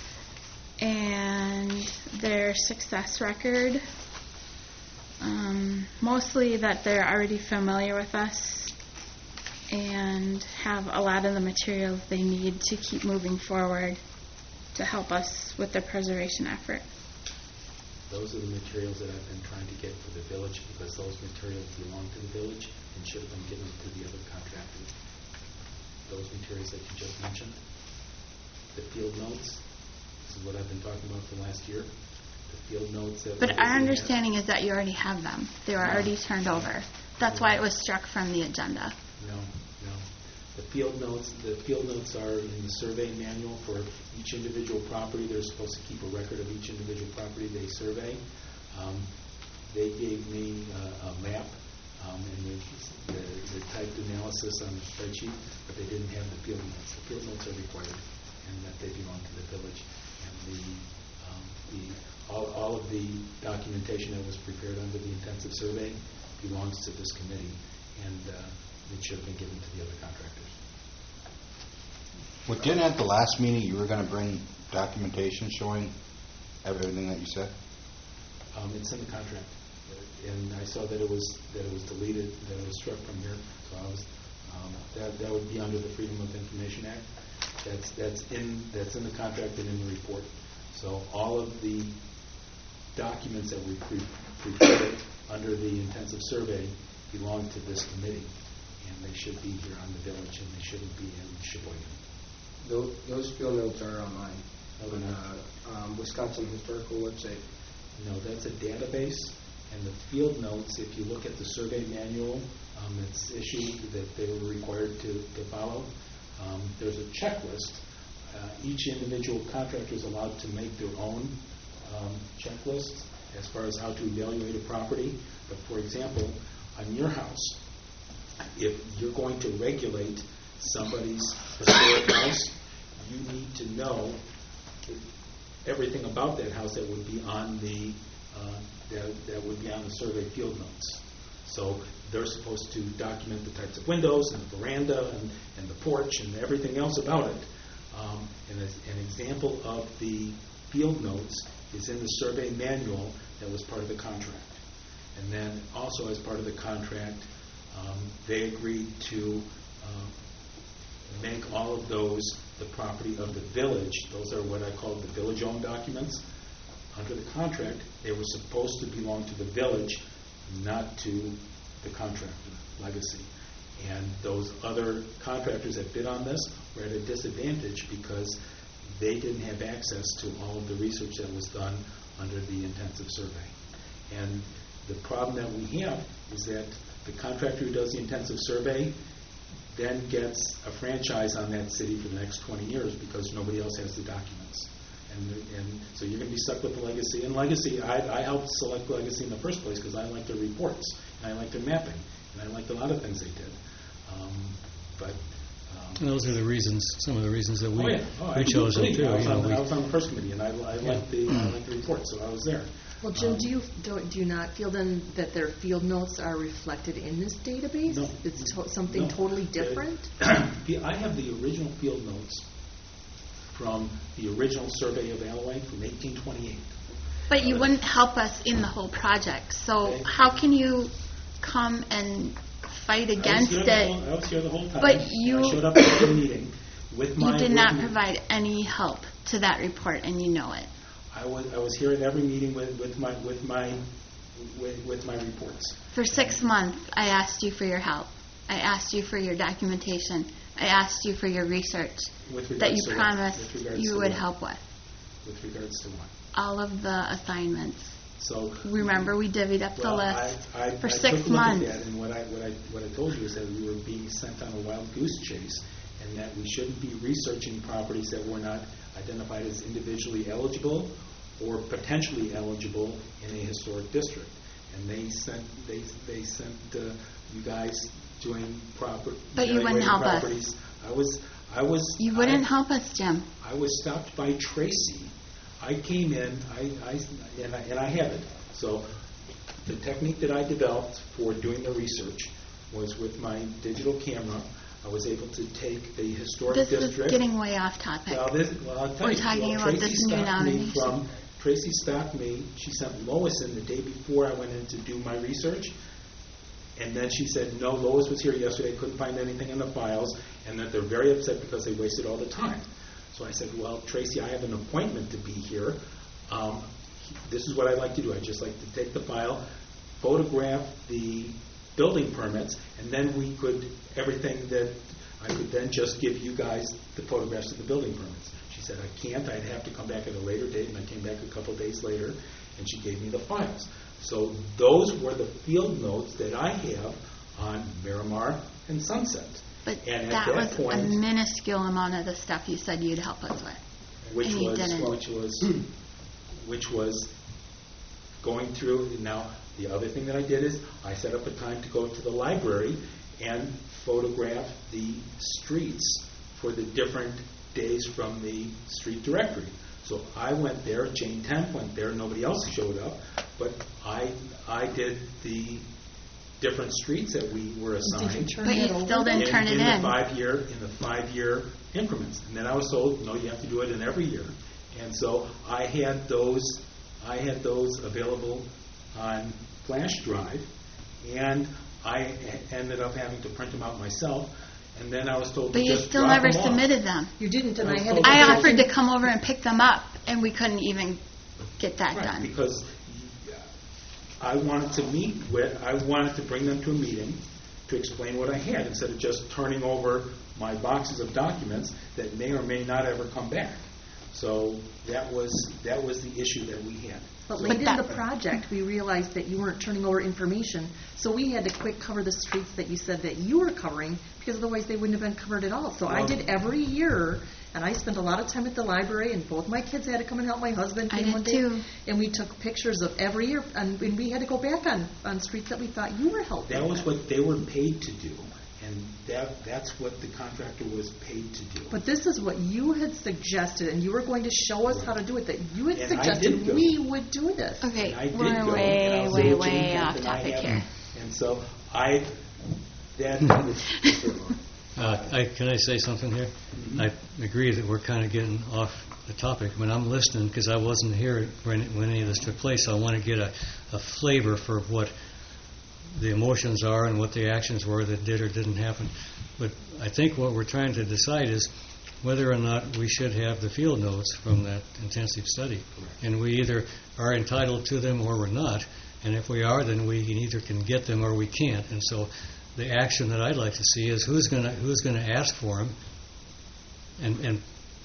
and their success record. Um, mostly that they're already familiar with us and have a lot of the materials they need to keep moving forward to help us with their preservation effort. Those are the materials that I've been trying to get for the village because those materials belong to the village and should have been given to the other contractors. Those materials that you just mentioned, the field notes, this is what I've been talking about for the last year. The field notes that But Legacy our has. understanding is that you already have them. They were No. already turned over. That's why it was struck from the agenda. No, no. The field notes, the field notes are in the survey manual for each individual property. They're supposed to keep a record of each individual property they survey. Um, they gave me uh, a map um, and the, the, the typed analysis on the spreadsheet, but they didn't have the field notes. The field notes are required, and that they belong to the village. And the, um, the all, all of the documentation that was prepared under the intensive survey belongs to this committee, and uh, it should have been given to the other contractors. Well, didn't at the last meeting you were going to bring documentation showing everything that you said? Um, it's in the contract, and I saw that it was that it was deleted, that it was struck from here. So I was um, that that would be under the Freedom of Information Act. That's that's in that's in the contract and in the report. So all of the documents that we pre- prepared under the intensive survey belong to this committee, and they should be here on the village, and they shouldn't be in Sheboygan. Those, those field notes are online Oh, on they're the um, Wisconsin Historical website. No, that's a database, and the field notes, if you look at the survey manual, um, it's issued that they were required to, to follow. Um, there's a checklist. Uh, each individual contractor is allowed to make their own um, checklist as far as how to evaluate a property. But for example, on your house, if you're going to regulate somebody's historic house, you need to know everything about that house that would be on the uh, that, that would be on the survey field notes. So they're supposed to document the types of windows and the veranda and, and the porch and everything else about it. Um, and as, an example of the field notes is in the survey manual that was part of the contract. And then also as part of the contract, um, they agreed to uh, make all of those the property of the village. Those are what I call the village-owned documents. Under the contract, they were supposed to belong to the village, not to the contractor, Legacy. And those other contractors that bid on this were at a disadvantage because they didn't have access to all of the research that was done under the intensive survey. And the problem that we have is that the contractor who does the intensive survey then gets a franchise on that city for the next twenty years because nobody else has the documents. And, the, and so you're going to be stuck with the Legacy. And Legacy, I, I helped select Legacy in the first place because I liked their reports, and I liked their mapping, and I liked a lot of things they did. Um, But. um, And those are the reasons, some of the reasons that we Oh, yeah. Oh, I we chose them believe too. me, I was you know, on, we- I was on the first committee, and I, I liked the, I liked the report, so I was there. Well, Jim, Um, do you, do do you not feel then that their field notes are reflected in this database? No. It's to- something No. totally Uh, different? the- I have the original field notes from the original survey of Alloway from eighteen twenty-eight. But you wouldn't help us in the whole project, so Okay. how can you come and fight I was against here the it? whole- I was here the whole time. But I you- showed up at the meeting with my... You did with not me- provide any help to that report, and you know it. I was, I was here at every meeting with, with my, with my, with, with my reports. For six months, I asked you for your help. I asked you for your documentation. I asked you for your research With that regards you to what? promised With regards you to would what? help with. With regards to what? All of the assignments. So... Remember, we divvied up the Well, list I- I- for I six took a look at months. that, and what I, what I, what I told you is that we were being sent on a wild goose chase, and that we shouldn't be researching properties that were not identified as individually eligible or potentially eligible in a historic district. And they sent, they, they sent uh, you guys doing proper... But you wouldn't evaluating help us. properties. I was, I was... You wouldn't I- help us, Jim. I was stopped by Tracy. I came in, I, I, and I, and I have it. So the technique that I developed for doing the research was with my digital camera. I was able to take the historic This district. is getting way off topic. Well, this, well, I'll tell We're you. talking well, about Tracy this new stopped me nomination. From, Tracy stopped me. She sent Lois in the day before I went in to do my research. And then she said, no, Lois was here yesterday, couldn't find anything in the files, and that they're very upset because they wasted all the time. So I said, well, Tracy, I have an appointment to be here. Um, this is what I'd like to do. I'd just like to take the file, photograph the building permits, and then we could, everything that I could then just give you guys the photographs of the building permits. She said, I can't. I'd have to come back at a later date, and I came back a couple days later, and she gave me the files. So those were the field notes that I have on Miramar and Sunset. But And at that that was a point- minuscule amount of the stuff you said you'd help us with. which And you was, didn't. which was, which was going through. Now, the other thing that I did is I set up a time to go to the library and photograph the streets for the different days from the street directory. So I went there, Jane Temp went there, nobody else showed up, but I, I did the different streets that we were Did you assigned turn But you that over still then? didn't turn it in the in. five-year, in the five-year increments. And then I was told, no, you have to do it in every year. And so I had those, I had those available on flash drive, and I ha- ended up having to print them out myself. And then I was told But to you just still drop never them off. submitted them. You didn't, and I I had to was go told- I back offered and- to come over and pick them up, and we couldn't even get that Right, done. because I wanted to meet with, I wanted to bring them to a meeting to explain what I had, instead of just turning over my boxes of documents that may or may not ever come back. So that was, that was the issue that we had. But So- late in that- the project, we realized that you weren't turning over information, so we had to quick cover the streets that you said that you were covering, because otherwise they wouldn't have been covered at all. So I Well- did every year, and I spent a lot of time at the library, and both my kids had to come and help my husband I came did one day. too. And we took pictures of every year, and and we had to go back on, on streets that we thought you were helping. That was with. what they were paid to do, and that, that's what the contractor was paid to do. But this is what you had suggested, and you were going to show us how to do it, that you had And I suggested did go. we would do this. Okay, And I did we're go, and I way, was way, able to way impact, off and I topic have- here. And so I, that was, Uh, I, can I say something here? Mm-hmm. I agree that we're kind of getting off the topic. When I'm listening, because I wasn't here when, when any of this took place, I want to get a, a flavor for what the emotions are and what the actions were that did or didn't happen. But I think what we're trying to decide is whether or not we should have the field notes from that intensive study. And we either are entitled to them or we're not. And if we are, then we either can get them or we can't. And so the action that I'd like to see is who's going to who's going to ask for them, and and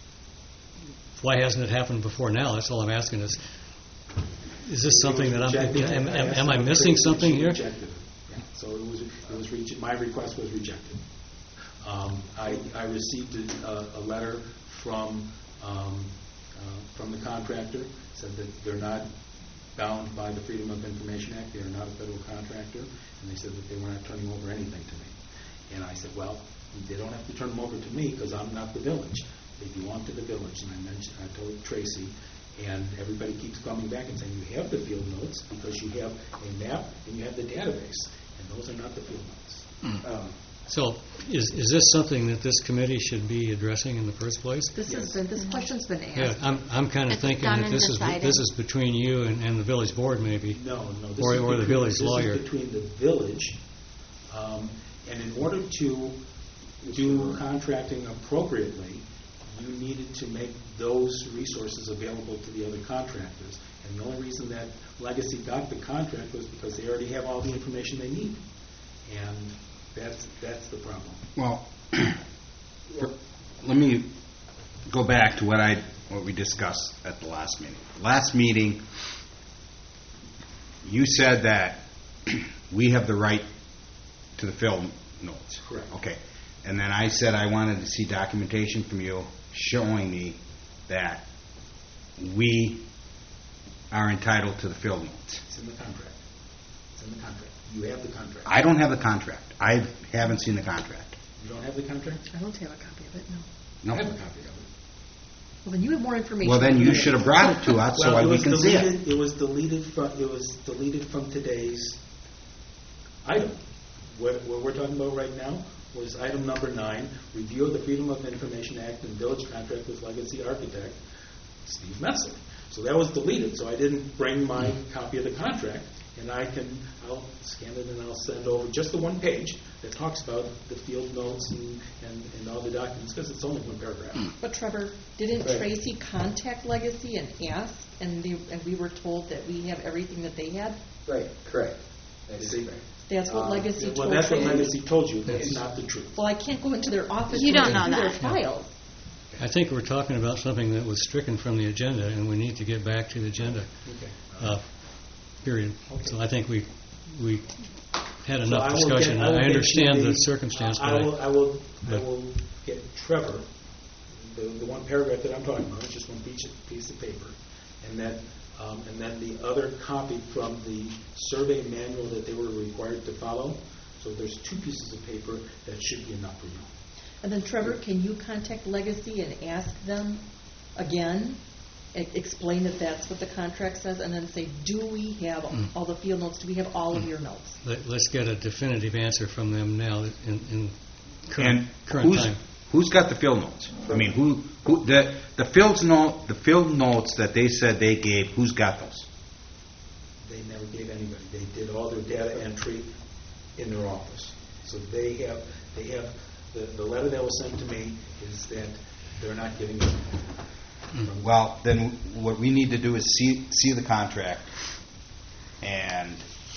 why hasn't it happened before now? That's all I'm asking is, is this something that I'm, Rejected. am, am, asked am I them missing to- something she here? rejected it. Yeah. So it was, it was, reje- my request was rejected. Um, I, I received a, a letter from, um, uh, from the contractor, said that they're not bound by the Freedom of Information Act, they are not a federal contractor, and they said that they were not turning over anything to me. And I said, well, they don't have to turn them over to me because I'm not the village. They belong to the village. And I mentioned, I told Tracy, and everybody keeps coming back and saying, you have the field notes because you have a map and you have the database. And those are not the field notes. Um, So, is is this something that this committee should be addressing in the first place? This has Yes. been, this question's been Yeah, asked. I'm I'm kind of It's thinking done that and this is decided. this is between you and, and the village board, maybe. No, no. This Or- is or the between- village lawyer. This is between the village, um, and in order to do contracting appropriately, you needed to make those resources available to the other contractors. And the only reason that Legacy got the contract was because they already have all the information they need. And that's, that's the problem. Well, for- let me go back to what I, what we discussed at the last meeting. Last meeting, you said that we have the right to the film notes. Correct. Okay. And then I said I wanted to see documentation from you showing me that we are entitled to the field notes. It's in the contract. It's in the contract. You have the contract. I don't have the contract. I haven't seen the contract. You don't have the contract? I don't have a copy of it, no. I No. have a copy of it. Well, then you have more information. Well, then you should have brought it to us so Well, it we was can see it. deleted, it was deleted from, it was deleted from today's item. What, what we're talking about right now was item number nine, review of the Freedom of Information Act and village contract with Legacy Architect, Steve Metzler. So that was deleted, so I didn't bring my copy of the contract, and I can, I'll scan it and I'll send over just the one page that talks about the field notes and, and, and all the documents, because it's only one paragraph. But Trevor, didn't Right. Tracy contact Legacy and ask, and they, and we were told that we have everything that they had? Right, correct. That is See? correct. That's what Um, Legacy Well, told that's what Tracy. Legacy told you, that's Yes. not the truth. Well, I can't go into their office You to don't know review their that. files. I think we're talking about something that was stricken from the agenda, and we need to get back to the agenda, Okay. uh, period. So I think we we had So enough I will discussion. get- I will I get you understand the the- circumstance, I but will, I will, I but- will get Trevor, the, the one paragraph that I'm talking about, it's just one piece of, piece of paper. And then, um, and then the other copy from the survey manual that they were required to follow. So there's two pieces of paper that should be enough for you. And then Trevor, can you contact Legacy and ask them again, e- explain that that's what the contract says, and then say, do we have Mm. all the field notes? Do we have all of your notes? let, let's get a definitive answer from them now in, in current, And current who's, time. who's got the field notes? I mean, who, who, the, the fields note, the field notes that they said they gave, who's got those? They never gave anybody. They did all their data entry in their office. So they have, they have, the, the letter that was sent to me is that they're not giving it. Well, then what we need to do is see, see the contract and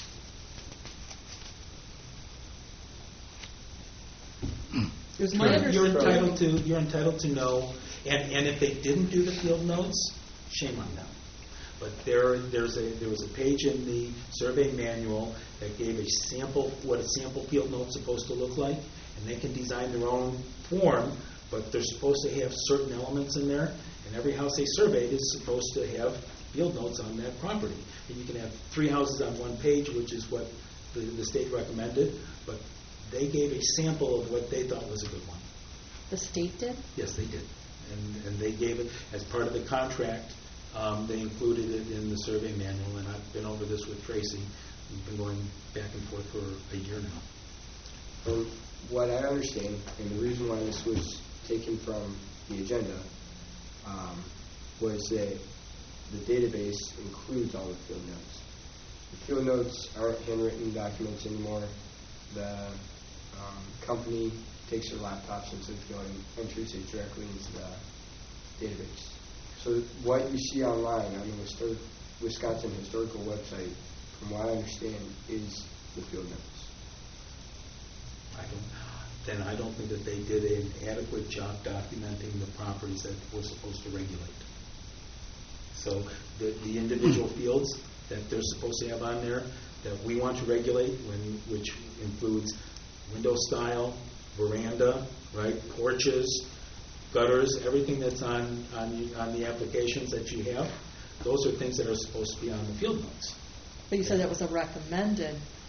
It was my You're you're understanding. entitled to, you're entitled to know, and, and if they didn't do the field notes, shame on them. But there, there's a, there was a page in the survey manual that gave a sample, what a sample field note's supposed to look like, and they can design their own form, but they're supposed to have certain elements in there, and every house they surveyed is supposed to have field notes on that property. And you can have three houses on one page, which is what the, the state recommended, but they gave a sample of what they thought was a good one. The state did? Yes, they did. And, and they gave it as part of the contract. Um, they included it in the survey manual, and I've been over this with Tracy. We've been going back and forth for a year now. From what I understand, and the reason why this was taken from the agenda, um, was that the database includes all the field notes. The field notes aren't handwritten documents anymore. The um, company takes their laptops instead of going entries it directly into the database. So what you see online on the Histor- Wisconsin Historical website, from what I understand, is the field notes. I don't, then I don't think that they did an adequate job documenting the properties that we're supposed to regulate. So the, the individual fields that they're supposed to have on there that we want to regulate, when, which includes window style, veranda, right, porches, gutters, everything that's on, on, you- on the applications that you have, those are things that are supposed to be on the field notes. But you said that was a recommended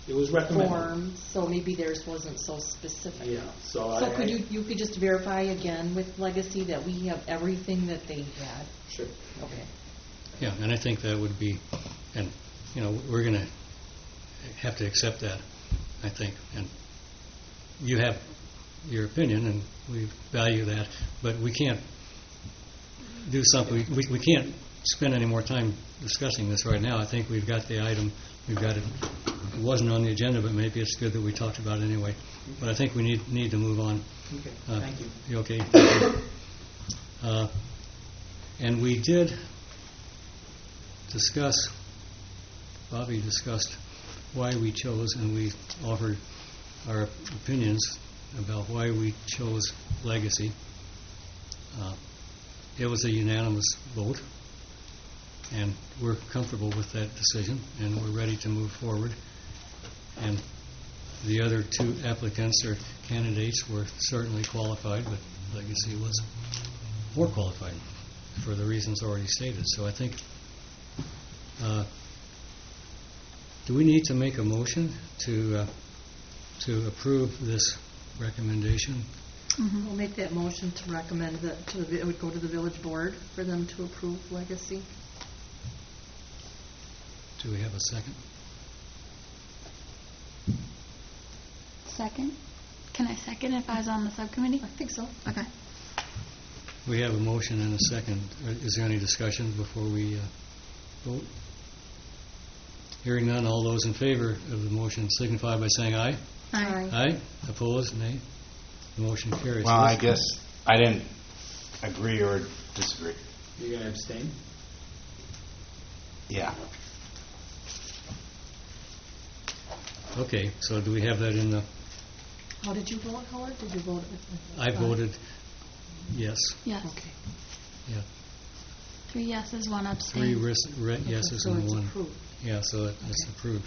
It was recommended. form, so maybe theirs wasn't so specific. Yeah, so I... So could I- you, you could just verify again with Legacy that we have everything that they had? Sure. Okay. Yeah, and I think that would be, and, you know, we're going to have to accept that, I think. And you have your opinion, and we value that, but we can't do something, we, we can't spend any more time discussing this right now. I think we've got the item, we've got it, it wasn't on the agenda, but maybe it's good that we talked about it anyway. But I think we need, need to move on. Okay, Uh, thank you. You okay? Thank you. Uh, And we did discuss, Bobby discussed why we chose, and we offered our opinions about why we chose Legacy. Uh, It was a unanimous vote, and we're comfortable with that decision, and we're ready to move forward. And the other two applicants or candidates were certainly qualified, but Legacy was more qualified for the reasons already stated. So I think, uh, do we need to make a motion to uh, to approve this recommendation? We'll make that motion to recommend that, to the, it would go to the village board for them to approve Legacy. Do we have a second? Second? Can I second if I was on the subcommittee? I think so. Okay. We have a motion and a second. Uh, Is there any discussion before we uh, vote? Hearing none, all those in favor of the motion signify by saying aye. Aye. Aye. Opposed? Nay. The motion carries. Well, I guess I didn't agree or disagree. You're going to abstain? Yeah. Okay, so do we have that in the, How did you vote, Howard? Did you vote? with- I voted yes. Yes. Okay. Yeah. Three yeses, one abstain. Three ris- re- yeses Okay, so and it's one. approved. Yeah, so it- it's Okay. approved.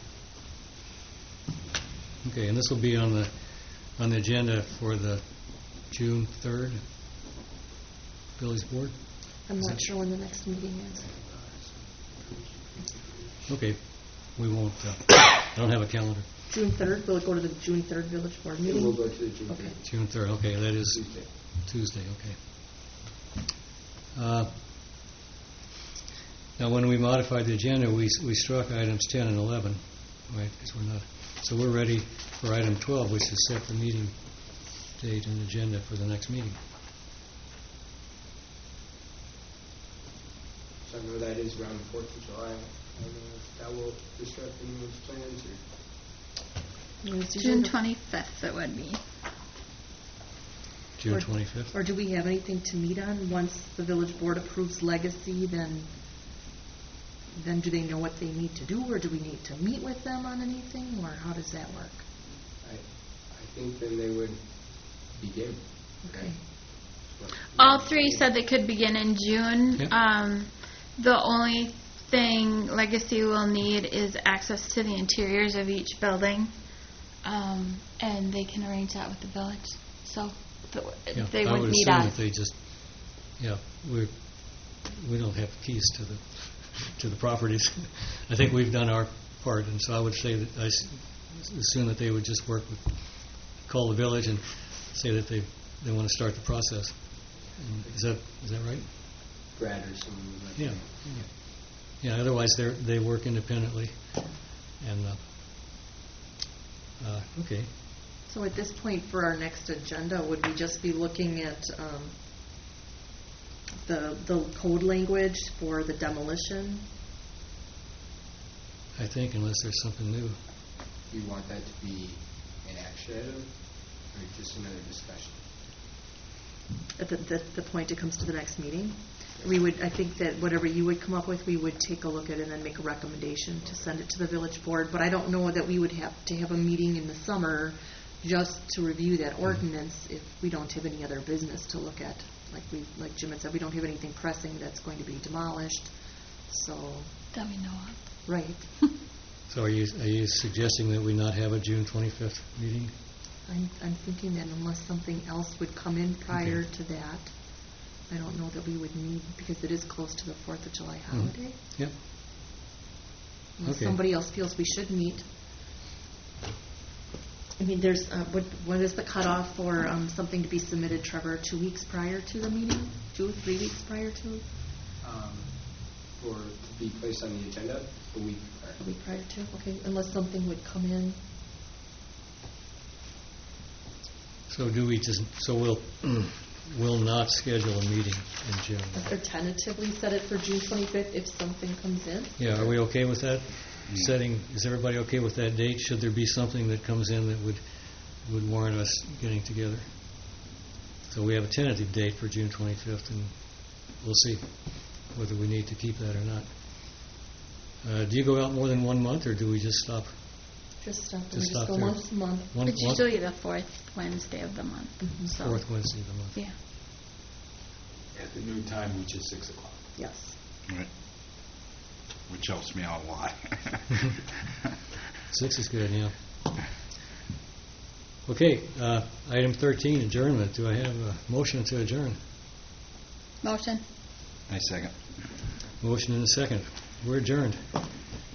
Okay, and this will be on the, on the agenda for the June third village board? I'm Is not it- sure when the next meeting is. Okay, we won't, uh, I don't have a calendar. June third, will it go to the June third village board And meeting? we'll go to the June Okay. third, June third, okay, that is Tuesday. Tuesday, okay. Uh, Now, when we modified the agenda, we s- we struck items ten and eleven, right, because we're not, so we're ready for item twelve, which is set the meeting date and agenda for the next meeting. So I know that is around the fourth of July. I don't know if that will disrupt anyone's plans or... Is June usually- twenty-fifth it would be. June Or- twenty-fifth? Or do we have anything to meet on? Once the village board approves Legacy, then, then do they know what they need to do, or do we need to meet with them on anything, or how does that work? I, I think then they would begin. Okay. What- All three said they could begin in June. Yep. Um, the only thing Legacy will need is access to the interiors of each building, um, and they can arrange that with the village. So th- Yeah, they I would would need assume us. that they just, yeah, we we don't have keys to the to the properties. I think we've done our part, and so I would say that I s- assume that they would just work with, call the village and say that they they want to start the process. And is that is that right? Brad or someone would like Yeah. to- Yeah. Otherwise, they they work independently, and uh, uh, okay. So at this point for our next agenda, would we just be looking at um, the, the code language for the demolition? I think unless there's something new. Do you want that to be an action item or just another discussion? At the, the, the point it comes to the next meeting? We would, I think that whatever you would come up with, we would take a look at it and then make a recommendation to send it to the village board. But I don't know that we would have to have a meeting in the summer just to review that ordinance if we don't have any other business to look at. Like we, like Jim had said, we don't have anything pressing that's going to be demolished. So, That we know of. right. So are you are you suggesting that we not have a June twenty-fifth meeting? I'm, I'm thinking that unless something else would come in prior Okay. to that, I don't know that we would need, because it is close to the Fourth of July Mhm. holiday. Yep. Unless Okay. somebody else feels we should meet. I mean, there's, uh, what, what is the cutoff for um, something to be submitted, Trevor? Two weeks prior to the meeting? Two, three weeks prior to? Um, Or to be placed on the agenda a week prior. A week prior to, okay, unless something would come in. So do we just, so we'll, we'll not schedule a meeting in June? Or tentatively set it for June twenty-fifth if something comes in. Yeah, are we okay with that setting? Is everybody okay with that date? Should there be something that comes in that would, would warrant us getting together? So we have a tentative date for June twenty-fifth, and we'll see whether we need to keep that or not. Uh, do you go out more than one month, or do we just stop? Just stop, we Just just stop go there. once a month. One, It's one- usually the fourth Wednesday of the month. Mhm. So, fourth Wednesday of the month. yeah. At the noon time, which is six o'clock. Yes. Right. Which helps me out a lot. Six is good, yeah. Okay, uh, item thirteen, adjournment. Do I have a motion to adjourn? Motion. I second. Motion and a second. We're adjourned.